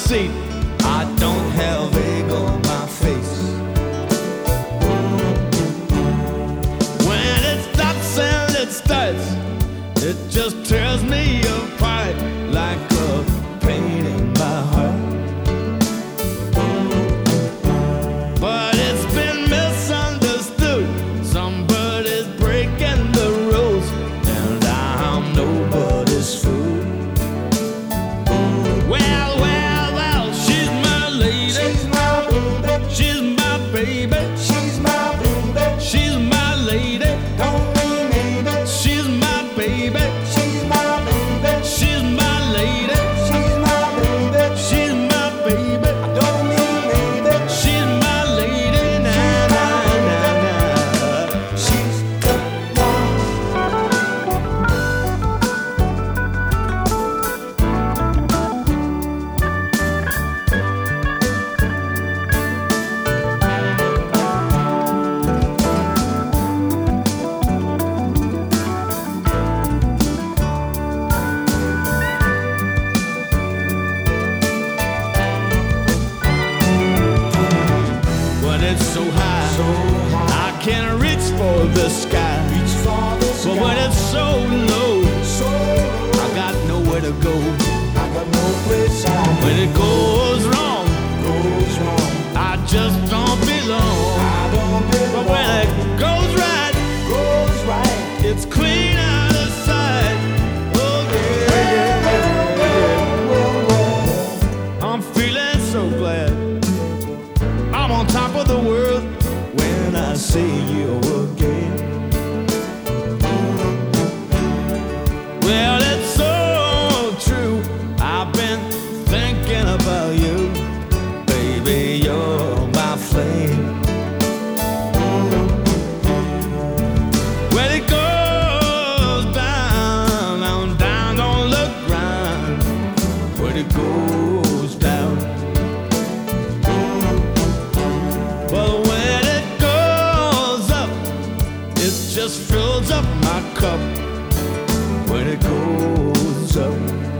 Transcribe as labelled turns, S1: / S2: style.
S1: seat. I don't have egg on my face. When it stops and it starts, it just tears me apart like a pain in my heart. But it's been misunderstood. Somebody's breaking the rules, and I'm nobody's fool. Well, she's my lady. She's my baby.
S2: She's my baby.
S1: She's my lady.
S2: Don't mean maybe.
S1: She's my baby.
S2: She's my baby.
S1: She's my lady.
S2: She's my baby.
S1: She's my baby.
S2: I don't mean maybe.
S1: She's my lady. Nah, nah, nah, nah.
S2: She's the
S1: When it's so high, I can't reach for the sky.
S2: Reach for the
S1: But when
S2: sky.
S1: it's so low,
S2: So
S1: I got nowhere to go.
S2: I got no place I
S1: When it goes wrong,
S2: goes wrong.
S1: I just don't belong.
S2: I don't
S1: But
S2: belong.
S1: when it goes right,
S2: Goes right.
S1: it's clean out of sight. Oh yeah, I'm feeling so glad. I'm on top of the world when I see you again. Well, it's so true. I've been thinking about you, baby. You're my flame. When it goes down, down, down on the ground. When it goes down. But when it goes up, it just fills up my cup. When it goes up.